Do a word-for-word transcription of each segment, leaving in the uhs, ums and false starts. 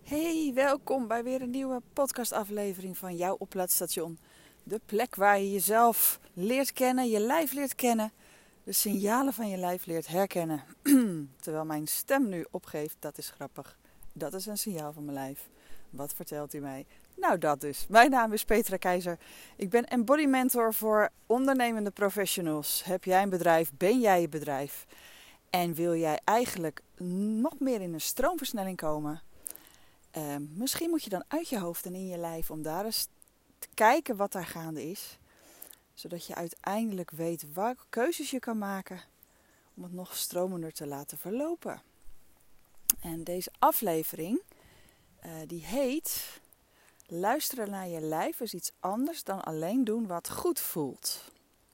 Hey, welkom bij weer een nieuwe podcastaflevering van jouw oplaadstation. De plek waar je jezelf leert kennen, je lijf leert kennen, de signalen van je lijf leert herkennen. Terwijl mijn stem nu opgeeft, dat is grappig. Dat is een signaal van mijn lijf. Wat vertelt u mij? Nou, dat dus. Mijn naam is Petra Keizer. Ik ben embody mentor voor ondernemende professionals. Heb jij een bedrijf? Ben jij je bedrijf? En wil jij eigenlijk nog meer in een stroomversnelling komen? Uh, misschien moet je dan uit je hoofd en in je lijf om daar eens te kijken wat daar gaande is. Zodat je uiteindelijk weet welke keuzes je kan maken om het nog stromender te laten verlopen. En deze aflevering uh, die heet Luisteren naar je lijf is iets anders dan alleen doen wat goed voelt.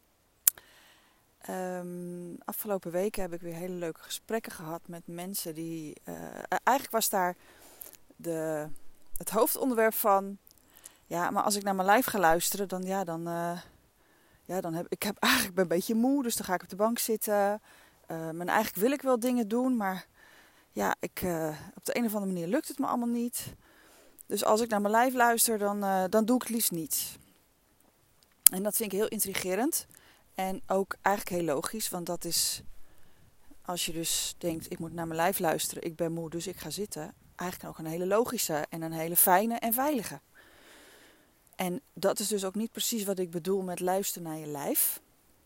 Um, afgelopen weken heb ik weer hele leuke gesprekken gehad met mensen die... Uh, eigenlijk was daar... De, het hoofdonderwerp van, ja, maar als ik naar mijn lijf ga luisteren, dan, ja, dan, uh, ja, dan heb ik heb eigenlijk ben een beetje moe, dus dan ga ik op de bank zitten. Uh, en eigenlijk wil ik wel dingen doen, maar ja, ik, uh, op de een of andere manier lukt het me allemaal niet. Dus als ik naar mijn lijf luister, dan, uh, dan doe ik het liefst niets. En dat vind ik heel intrigerend en ook eigenlijk heel logisch, want dat is, als je dus denkt, ik moet naar mijn lijf luisteren, ik ben moe, dus ik ga zitten. Eigenlijk ook een hele logische en een hele fijne en veilige. En dat is dus ook niet precies wat ik bedoel met luisteren naar je lijf.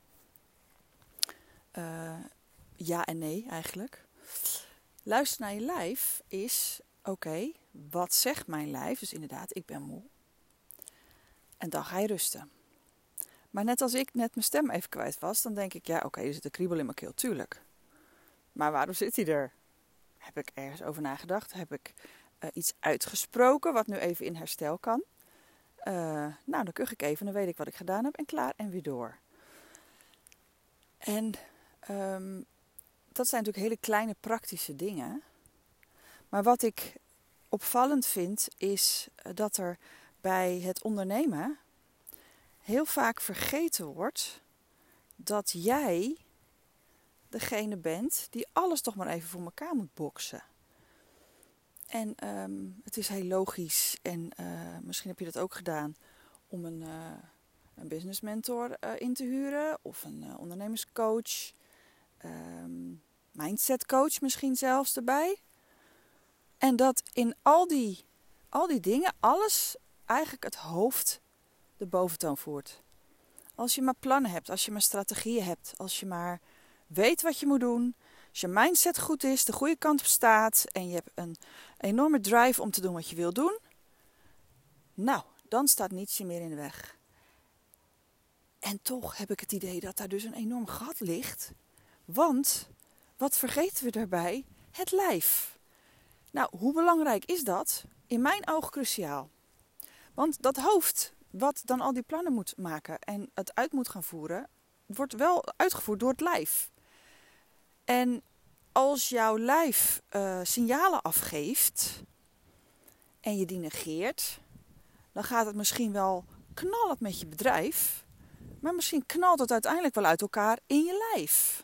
Uh, ja en nee eigenlijk. Luisteren naar je lijf is, oké, okay, wat zegt mijn lijf? Dus inderdaad, ik ben moe. En dan ga je rusten. Maar net als ik net mijn stem even kwijt was, dan denk ik, ja oké, okay, er zit een kriebel in mijn keel, tuurlijk. Maar waarom zit hij er? Heb ik ergens over nagedacht? Heb ik uh, iets uitgesproken wat nu even in herstel kan? Uh, nou, dan kuch ik even, dan weet ik wat ik gedaan heb en klaar en weer door. En um, dat zijn natuurlijk hele kleine praktische dingen. Maar wat ik opvallend vind is dat er bij het ondernemen heel vaak vergeten wordt dat jij degene bent die alles toch maar even voor elkaar moet boksen. En um, het is heel logisch en uh, misschien heb je dat ook gedaan om een, uh, een business mentor uh, in te huren of een uh, ondernemerscoach, um, mindset coach misschien zelfs erbij. En dat in al die, al die dingen alles eigenlijk het hoofd de boventoon voert. Als je maar plannen hebt, als je maar strategieën hebt, als je maar weet wat je moet doen. Als je mindset goed is, de goede kant op staat en je hebt een enorme drive om te doen wat je wil doen. Nou, dan staat niets je meer in de weg. En toch heb ik het idee dat daar dus een enorm gat ligt. Want, wat vergeten we daarbij? Het lijf. Nou, hoe belangrijk is dat? In mijn oog cruciaal. Want dat hoofd, wat dan al die plannen moet maken en het uit moet gaan voeren, wordt wel uitgevoerd door het lijf. En als jouw lijf uh, signalen afgeeft en je die negeert, dan gaat het misschien wel knallend met je bedrijf, maar misschien knalt het uiteindelijk wel uit elkaar in je lijf.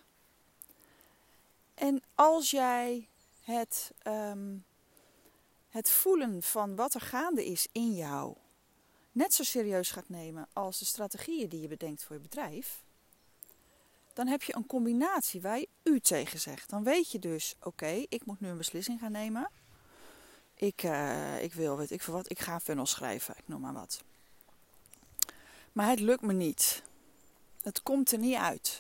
En als jij het, um, het voelen van wat er gaande is in jou net zo serieus gaat nemen als de strategieën die je bedenkt voor je bedrijf, dan heb je een combinatie waar je u tegen zegt. Dan weet je dus, oké, okay, ik moet nu een beslissing gaan nemen. Ik, uh, ik wil, weet ik veel wat, ik ga een funnel schrijven, ik noem maar wat. Maar het lukt me niet. Het komt er niet uit.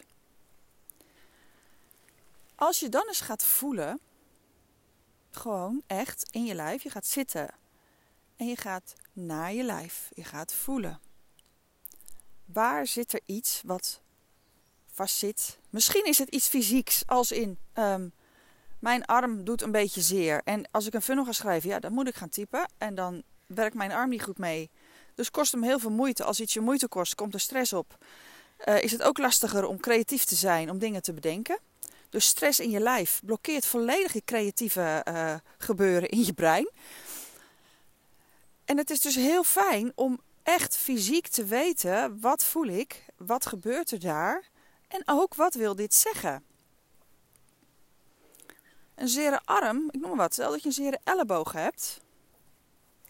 Als je dan eens gaat voelen, gewoon echt in je lijf, je gaat zitten en je gaat naar je lijf, je gaat voelen. Waar zit er iets wat vastzit? Misschien is het iets fysieks, als in um, mijn arm doet een beetje zeer. En als ik een funnel ga schrijven, ja, dan moet ik gaan typen. En dan werkt mijn arm niet goed mee. Dus kost hem heel veel moeite. Als iets je moeite kost, komt er stress op. Uh, is het ook lastiger om creatief te zijn, om dingen te bedenken. Dus stress in je lijf blokkeert volledig je creatieve uh, gebeuren in je brein. En het is dus heel fijn om echt fysiek te weten, wat voel ik, wat gebeurt er daar en ook wat wil dit zeggen. Een zere arm, ik noem maar wat, stel dat je een zere elleboog hebt,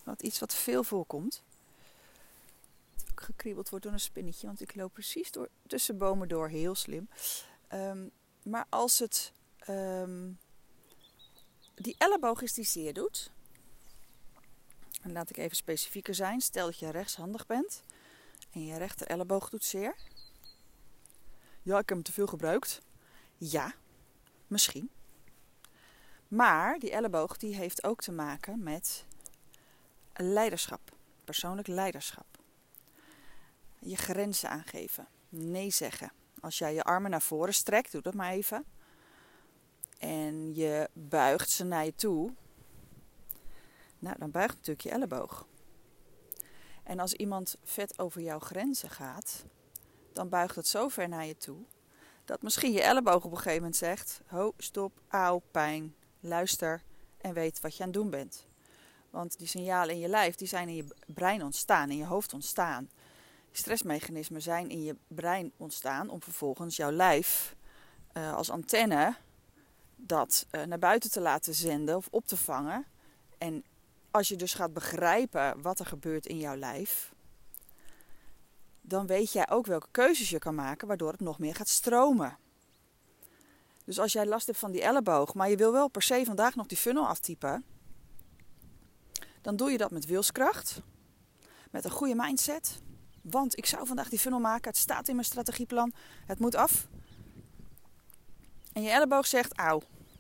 Wat iets wat veel voorkomt. Ook gekriebeld wordt door een spinnetje, want ik loop precies door, tussen bomen door, heel slim. Um, maar als het um, die elleboog is die zeer doet, en laat ik even specifieker zijn, stel dat je rechtshandig bent en je rechter elleboog doet zeer. Ja, ik heb hem te veel gebruikt. Ja, misschien. Maar die elleboog die heeft ook te maken met leiderschap, persoonlijk leiderschap. Je grenzen aangeven, nee zeggen. Als jij je armen naar voren strekt, doe dat maar even. En je buigt ze naar je toe. Nou, dan buigt natuurlijk je elleboog. En als iemand vet over jouw grenzen gaat, dan buigt het zo ver naar je toe, dat misschien je elleboog op een gegeven moment zegt, ho, stop, auw, pijn, luister en weet wat je aan het doen bent. Want die signalen in je lijf, die zijn in je brein ontstaan, in je hoofd ontstaan. Stressmechanismen zijn in je brein ontstaan om vervolgens jouw lijf uh, als antenne dat uh, naar buiten te laten zenden of op te vangen. En als je dus gaat begrijpen wat er gebeurt in jouw lijf, dan weet jij ook welke keuzes je kan maken waardoor het nog meer gaat stromen. Dus als jij last hebt van die elleboog, maar je wil wel per se vandaag nog die funnel aftypen, dan doe je dat met wilskracht, met een goede mindset. Want ik zou vandaag die funnel maken, het staat in mijn strategieplan, het moet af. En je elleboog zegt, auw.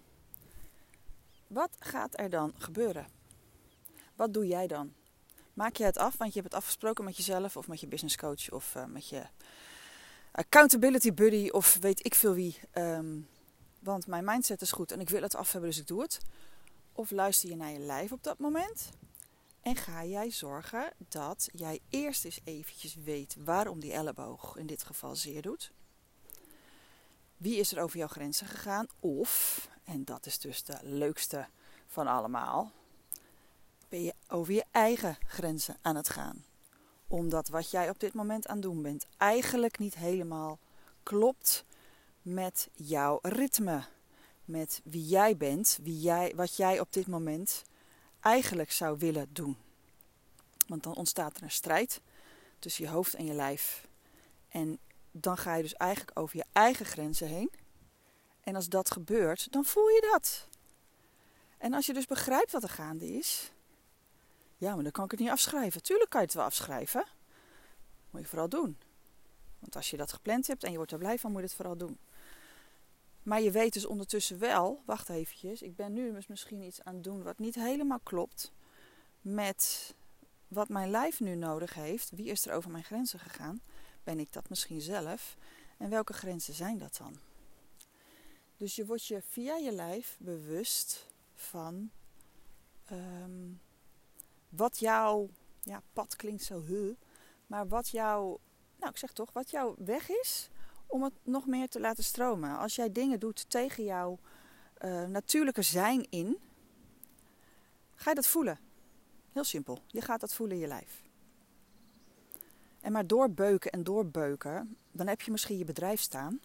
Wat gaat er dan gebeuren? Wat doe jij dan? Maak je het af, want je hebt het afgesproken met jezelf of met je business coach of uh, met je accountability buddy of weet ik veel wie. Um, want mijn mindset is goed en ik wil het af hebben, dus ik doe het. Of luister je naar je lijf op dat moment en ga jij zorgen dat jij eerst eens eventjes weet waarom die elleboog in dit geval zeer doet. Wie is er over jouw grenzen gegaan? Of, en dat is dus de leukste van allemaal, ben je over je eigen grenzen aan het gaan. Omdat wat jij op dit moment aan het doen bent eigenlijk niet helemaal klopt met jouw ritme. Met wie jij bent, wie jij, wat jij op dit moment eigenlijk zou willen doen. Want dan ontstaat er een strijd tussen je hoofd en je lijf. En dan ga je dus eigenlijk over je eigen grenzen heen. En als dat gebeurt, dan voel je dat. En als je dus begrijpt wat er gaande is, ja, maar dan kan ik het niet afschrijven. Tuurlijk kan je het wel afschrijven. Moet je vooral doen. Want als je dat gepland hebt en je wordt er blij van, moet je het vooral doen. Maar je weet dus ondertussen wel, wacht eventjes, ik ben nu misschien iets aan het doen wat niet helemaal klopt met wat mijn lijf nu nodig heeft. Wie is er over mijn grenzen gegaan? Ben ik dat misschien zelf? En welke grenzen zijn dat dan? Dus je wordt je via je lijf bewust van um, wat jouw, ja, pad klinkt zo he, maar wat jouw, nou ik zeg toch, wat jouw weg is om het nog meer te laten stromen. Als jij dingen doet tegen jouw uh, natuurlijke zijn in, ga je dat voelen. Heel simpel, je gaat dat voelen in je lijf. En maar doorbeuken en doorbeuken, dan heb je misschien je bedrijf staan.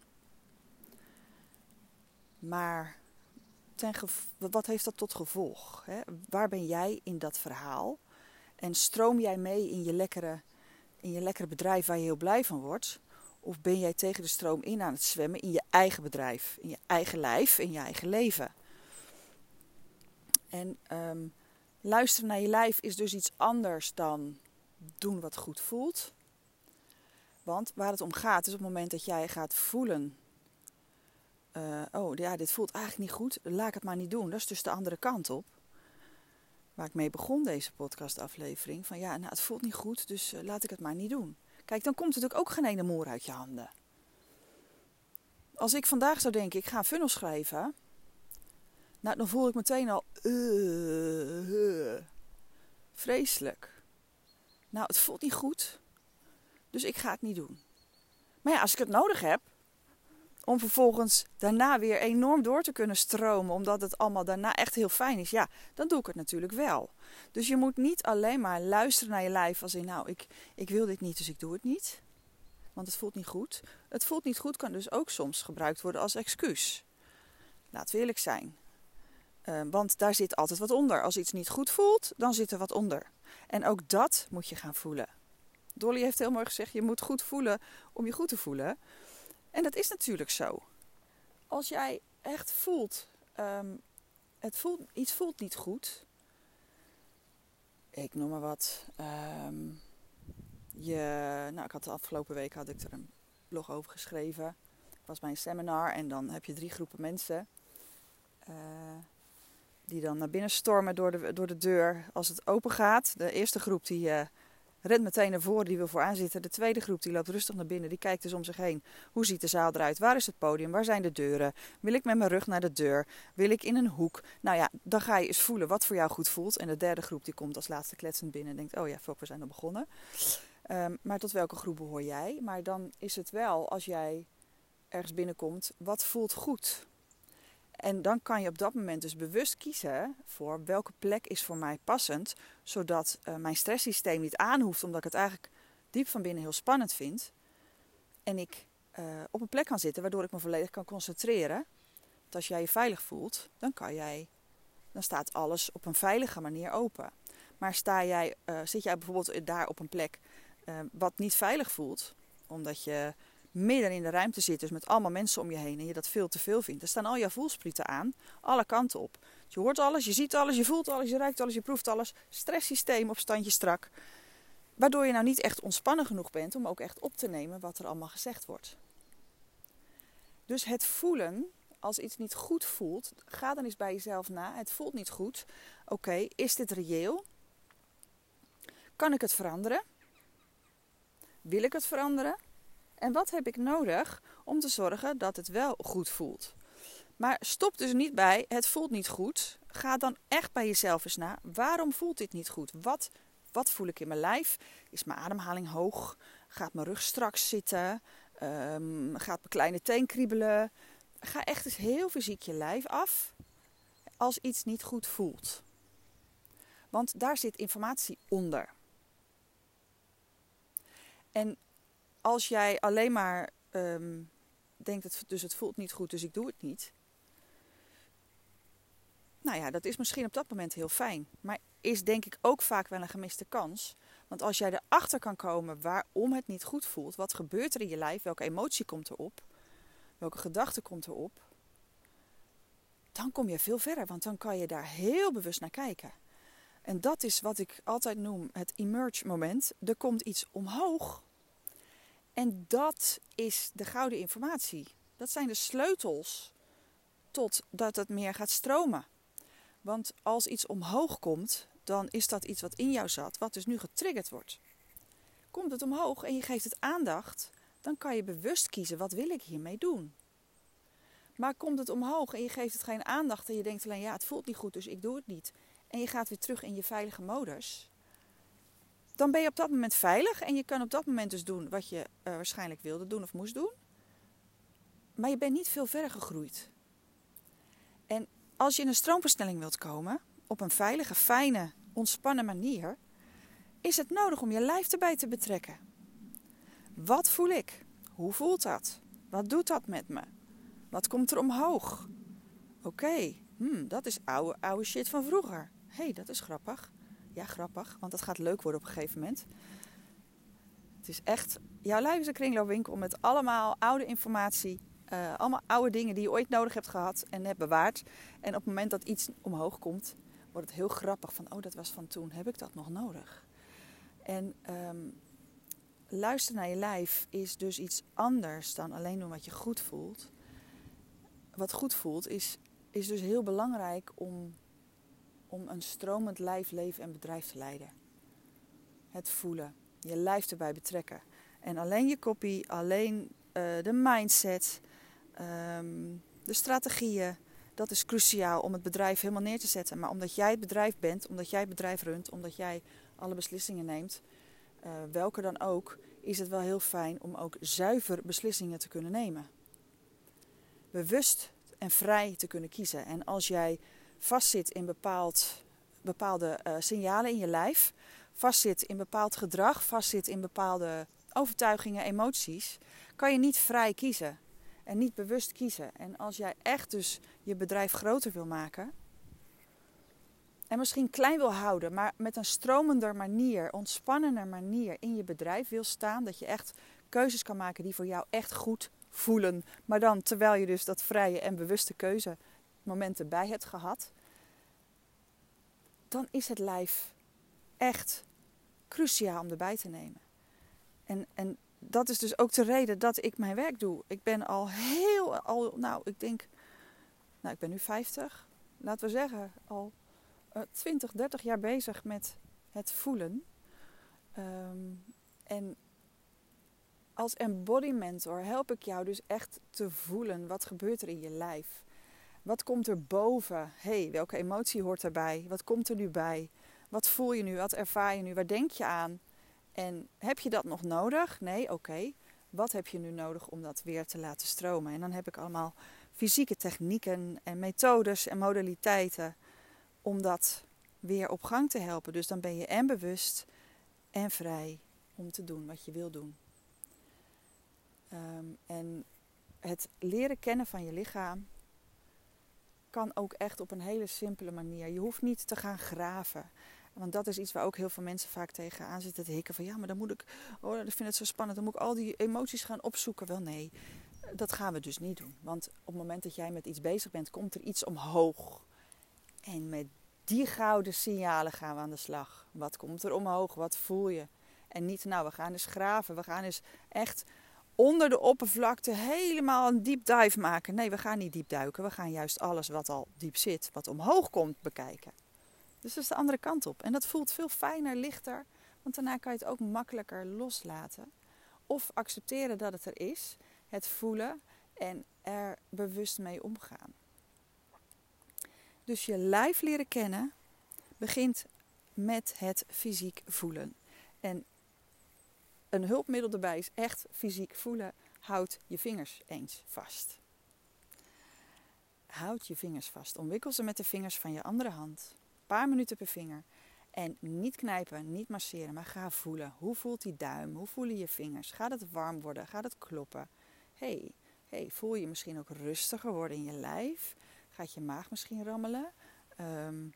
Maar ten gev- wat heeft dat tot gevolg? Hè? Waar ben jij in dat verhaal? En stroom jij mee in je, lekkere, in je lekkere bedrijf waar je heel blij van wordt? Of ben jij tegen de stroom in aan het zwemmen in je eigen bedrijf, in je eigen lijf, in je eigen leven? En um, luisteren naar je lijf is dus iets anders dan doen wat goed voelt. Want waar het om gaat is op het moment dat jij gaat voelen, Uh, oh ja, dit voelt eigenlijk niet goed, laat ik het maar niet doen. Dat is dus de andere kant op. Waar ik mee begon deze podcastaflevering. Van ja, nou, het voelt niet goed, dus uh, laat ik het maar niet doen. Kijk, dan komt natuurlijk ook geen ene moer uit je handen. Als ik vandaag zou denken, ik ga een funnel schrijven. Nou, dan voel ik meteen al, uh, uh, vreselijk. Nou, het voelt niet goed, dus ik ga het niet doen. Maar ja, als ik het nodig heb, om vervolgens daarna weer enorm door te kunnen stromen, omdat het allemaal daarna echt heel fijn is, ja, dan doe ik het natuurlijk wel. Dus je moet niet alleen maar luisteren naar je lijf als in, nou, ik, ik wil dit niet, dus ik doe het niet. Want het voelt niet goed. Het voelt niet goed kan dus ook soms gebruikt worden als excuus. Laten we eerlijk zijn. Uh, want daar zit altijd wat onder. Als iets niet goed voelt, dan zit er wat onder. En ook dat moet je gaan voelen. Dolly heeft heel mooi gezegd, je moet goed voelen om je goed te voelen. En dat is natuurlijk zo. Als jij echt voelt, um, het voelt iets voelt niet goed. Ik noem maar wat. Um, je, nou, ik had de afgelopen week had ik er een blog over geschreven. Ik was bij een seminar en dan heb je drie groepen mensen. Uh, die dan naar binnen stormen door de, door de deur als het open gaat. De eerste groep die uh, rent meteen naar voren, die wil vooraan zitten. De tweede groep die loopt rustig naar binnen, die kijkt dus om zich heen. Hoe ziet de zaal eruit? Waar is het podium? Waar zijn de deuren? Wil ik met mijn rug naar de deur? Wil ik in een hoek? Nou ja, dan ga je eens voelen wat voor jou goed voelt. En de derde groep die komt als laatste kletsend binnen en denkt, oh ja, fuck, we zijn al begonnen. Um, maar tot welke groep behoor jij? Maar dan is het wel, als jij ergens binnenkomt, wat voelt goed? En dan kan je op dat moment dus bewust kiezen voor welke plek is voor mij passend. Zodat uh, mijn stresssysteem niet aanhoeft, omdat ik het eigenlijk diep van binnen heel spannend vind. En ik uh, op een plek kan zitten waardoor ik me volledig kan concentreren. Want als jij je veilig voelt, dan, kan jij, dan staat alles op een veilige manier open. Maar sta jij, uh, zit jij bijvoorbeeld daar op een plek uh, wat niet veilig voelt, omdat je midden in de ruimte zit, dus met allemaal mensen om je heen en je dat veel te veel vindt. Er staan al jouw voelsprieten aan, alle kanten op. Dus je hoort alles, je ziet alles, je voelt alles, je ruikt alles, je proeft alles. Stresssysteem op standje strak. Waardoor je nou niet echt ontspannen genoeg bent om ook echt op te nemen wat er allemaal gezegd wordt. Dus het voelen, als iets niet goed voelt, ga dan eens bij jezelf na. Het voelt niet goed. Oké, okay, is dit reëel? Kan ik het veranderen? Wil ik het veranderen? En wat heb ik nodig om te zorgen dat het wel goed voelt? Maar stop dus niet bij, het voelt niet goed. Ga dan echt bij jezelf eens na. Waarom voelt dit niet goed? Wat, wat voel ik in mijn lijf? Is mijn ademhaling hoog? Gaat mijn rug strak zitten? Um, gaat mijn kleine teen kriebelen? Ga echt eens heel fysiek je lijf af als iets niet goed voelt. Want daar zit informatie onder. En als jij alleen maar um, denkt, het, dus het voelt niet goed, dus ik doe het niet. Nou ja, dat is misschien op dat moment heel fijn. Maar is denk ik ook vaak wel een gemiste kans. Want als jij erachter kan komen waarom het niet goed voelt, wat gebeurt er in je lijf, welke emotie komt erop, welke gedachte komt erop, dan kom je veel verder. Want dan kan je daar heel bewust naar kijken. En dat is wat ik altijd noem het emerge moment. Er komt iets omhoog. En dat is de gouden informatie. Dat zijn de sleutels tot dat het meer gaat stromen. Want als iets omhoog komt, dan is dat iets wat in jou zat, wat dus nu getriggerd wordt. Komt het omhoog en je geeft het aandacht, dan kan je bewust kiezen, wat wil ik hiermee doen? Maar komt het omhoog en je geeft het geen aandacht en je denkt alleen, ja, het voelt niet goed, dus ik doe het niet. En je gaat weer terug in je veilige modus. Dan ben je op dat moment veilig en je kan op dat moment dus doen wat je uh, waarschijnlijk wilde doen of moest doen. Maar je bent niet veel verder gegroeid. En als je in een stroomversnelling wilt komen, op een veilige, fijne, ontspannen manier, is het nodig om je lijf erbij te betrekken. Wat voel ik? Hoe voelt dat? Wat doet dat met me? Wat komt er omhoog? Oké, okay, hmm, dat is oude, oude shit van vroeger. Hé, hey, dat is grappig. Ja, grappig, want dat gaat leuk worden op een gegeven moment. Het is echt, jouw lijf is een kringloopwinkel met allemaal oude informatie. Uh, allemaal oude dingen die je ooit nodig hebt gehad en hebt bewaard. En op het moment dat iets omhoog komt, wordt het heel grappig. Van, oh, dat was van toen, heb ik dat nog nodig? En um, luisteren naar je lijf is dus iets anders dan alleen doen wat je goed voelt. Wat goed voelt is, is dus heel belangrijk om, om een stromend lijf, leven en bedrijf te leiden. Het voelen, je lijf erbij betrekken. En alleen je kopie, alleen uh, de mindset, um, de strategieën, dat is cruciaal om het bedrijf helemaal neer te zetten. Maar omdat jij het bedrijf bent, omdat jij het bedrijf runt, omdat jij alle beslissingen neemt, uh, welke dan ook, is het wel heel fijn om ook zuiver beslissingen te kunnen nemen. Bewust en vrij te kunnen kiezen. En als jij vastzit in bepaald, bepaalde uh, signalen in je lijf, vastzit in bepaald gedrag, vastzit in bepaalde overtuigingen, emoties, kan je niet vrij kiezen en niet bewust kiezen. En als jij echt dus je bedrijf groter wil maken, en misschien klein wil houden, maar met een stromender manier, ontspannender manier in je bedrijf wil staan. Dat je echt keuzes kan maken die voor jou echt goed voelen. Maar dan terwijl je dus dat vrije en bewuste keuzemomenten bij hebt gehad. Dan is het lijf echt cruciaal om erbij te nemen. En, en dat is dus ook de reden dat ik mijn werk doe. Ik ben al heel, al, nou ik denk, nou ik ben nu vijftig. Laten we zeggen, al uh, twintig, dertig jaar bezig met het voelen. Um, en als embodimentor help ik jou dus echt te voelen. Wat gebeurt er in je lijf? Wat komt er boven? Hé, hey, welke emotie hoort erbij? Wat komt er nu bij? Wat voel je nu? Wat ervaar je nu? Waar denk je aan? En heb je dat nog nodig? Nee, oké. Okay. Wat heb je nu nodig om dat weer te laten stromen? En dan heb ik allemaal fysieke technieken en methodes en modaliteiten om dat weer op gang te helpen. Dus dan ben je en bewust en vrij om te doen wat je wil doen. Um, en het leren kennen van je lichaam kan ook echt op een hele simpele manier. Je hoeft niet te gaan graven. Want dat is iets waar ook heel veel mensen vaak tegenaan zitten te hikken. Van ja, maar dan moet ik, oh, ik vind het zo spannend. Dan moet ik al die emoties gaan opzoeken. Wel nee, dat gaan we dus niet doen. Want op het moment dat jij met iets bezig bent, komt er iets omhoog. En met die gouden signalen gaan we aan de slag. Wat komt er omhoog? Wat voel je? En niet, nou, we gaan eens graven. We gaan eens echt onder de oppervlakte helemaal een deep dive maken. Nee, we gaan niet diep duiken. We gaan juist alles wat al diep zit, wat omhoog komt, bekijken. Dus dat is de andere kant op. En dat voelt veel fijner, lichter. Want daarna kan je het ook makkelijker loslaten. Of accepteren dat het er is. Het voelen en er bewust mee omgaan. Dus je lijf leren kennen begint met het fysiek voelen. En een hulpmiddel erbij is echt fysiek voelen. Houd je vingers eens vast. Houd je vingers vast. Omwikkel ze met de vingers van je andere hand. Een paar minuten per vinger. En niet knijpen, niet masseren, maar ga voelen. Hoe voelt die duim? Hoe voelen je vingers? Gaat het warm worden? Gaat het kloppen? Hey, hey, voel je misschien ook rustiger worden in je lijf? Gaat je maag misschien rammelen? Um,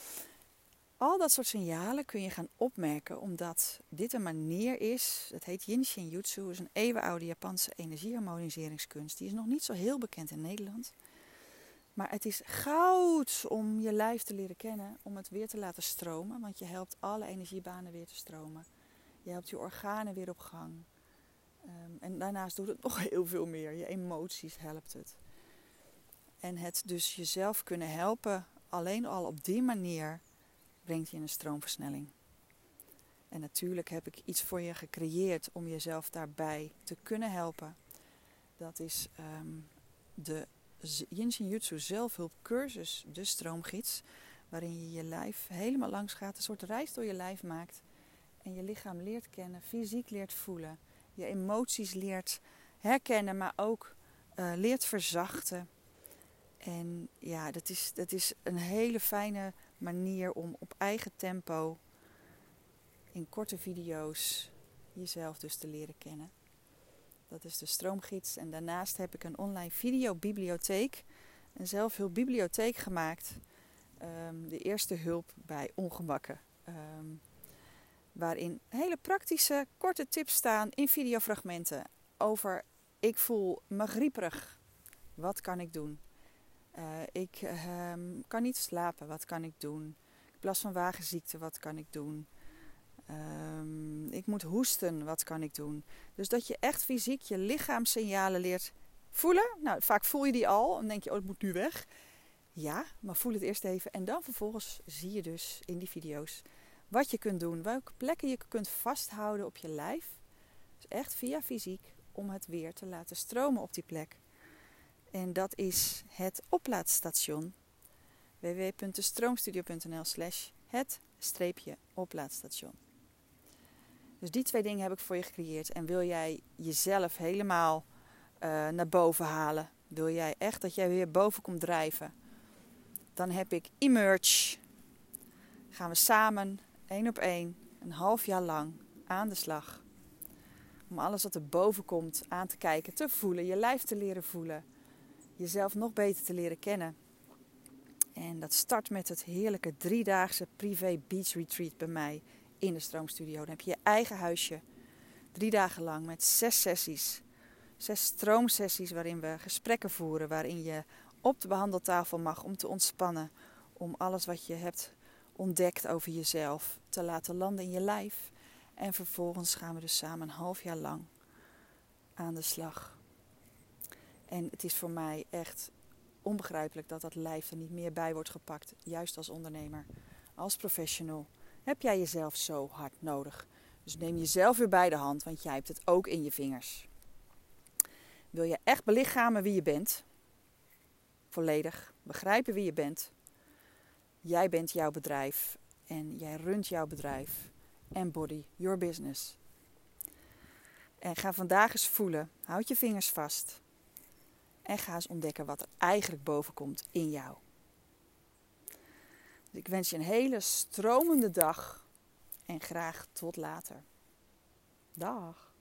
al dat soort signalen kun je gaan opmerken, omdat dit een manier is. Het heet Yin Shin Jutsu, is een eeuwenoude Japanse energieharmoniseringskunst. Die is nog niet zo heel bekend in Nederland. Maar het is goud om je lijf te leren kennen, om het weer te laten stromen. Want je helpt alle energiebanen weer te stromen. Je helpt je organen weer op gang. Um, en daarnaast doet het nog heel veel meer. Je emoties helpt het. En het dus jezelf kunnen helpen, alleen al op die manier, brengt je in een stroomversnelling. En natuurlijk heb ik iets voor je gecreëerd om jezelf daarbij te kunnen helpen. Dat is um, de Yin Shin Jutsu zelfhulpcursus, de stroomgids, waarin je je lijf helemaal langs gaat, een soort reis door je lijf maakt en je lichaam leert kennen, fysiek leert voelen, je emoties leert herkennen, maar ook uh, leert verzachten. En ja, dat is, dat is een hele fijne manier om op eigen tempo in korte video's jezelf dus te leren kennen. Dat is de stroomgids. En daarnaast heb ik een online videobibliotheek, een zelfhulpbibliotheek gemaakt. Um, de eerste hulp bij ongemakken. Um, waarin hele praktische, korte tips staan in videofragmenten over ik voel me grieperig. Wat kan ik doen? Uh, ik um, kan niet slapen. Wat kan ik doen? Ik heb last van wagenziekte. Wat kan ik doen? Um, ik moet hoesten, wat kan ik doen? Dus dat je echt fysiek je lichaamssignalen leert voelen. Nou, vaak voel je die al en denk je, oh, het moet nu weg. Ja, maar voel het eerst even. En dan vervolgens zie je dus in die video's wat je kunt doen. Welke plekken je kunt vasthouden op je lijf. Dus echt via fysiek om het weer te laten stromen op die plek. En dat is het oplaadstation. w w w punt de stroomstudio punt n l slash het streepje oplaadstation. Dus die twee dingen heb ik voor je gecreëerd. En wil jij jezelf helemaal uh, naar boven halen? Wil jij echt dat jij weer boven komt drijven? Dan heb ik Emerge. Gaan we samen, één op één, een half jaar lang aan de slag. Om alles wat er boven komt aan te kijken, te voelen, je lijf te leren voelen. Jezelf nog beter te leren kennen. En dat start met het heerlijke driedaagse privé beach retreat bij mij in de Stroomstudio. Dan heb je je eigen huisje, drie dagen lang met zes sessies. Zes stroomsessies waarin we gesprekken voeren, waarin je op de behandeltafel mag om te ontspannen. Om alles wat je hebt ontdekt over jezelf te laten landen in je lijf. En vervolgens gaan we dus samen een half jaar lang aan de slag. En het is voor mij echt onbegrijpelijk dat dat lijf er niet meer bij wordt gepakt. Juist als ondernemer, als professional, heb jij jezelf zo hard nodig. Dus neem jezelf weer bij de hand, want jij hebt het ook in je vingers. Wil je echt belichamen wie je bent, volledig begrijpen wie je bent. Jij bent jouw bedrijf en jij runt jouw bedrijf. Embody your business. En ga vandaag eens voelen, houd je vingers vast. En ga eens ontdekken wat er eigenlijk boven komt in jou. Dus ik wens je een hele stromende dag en graag tot later. Dag.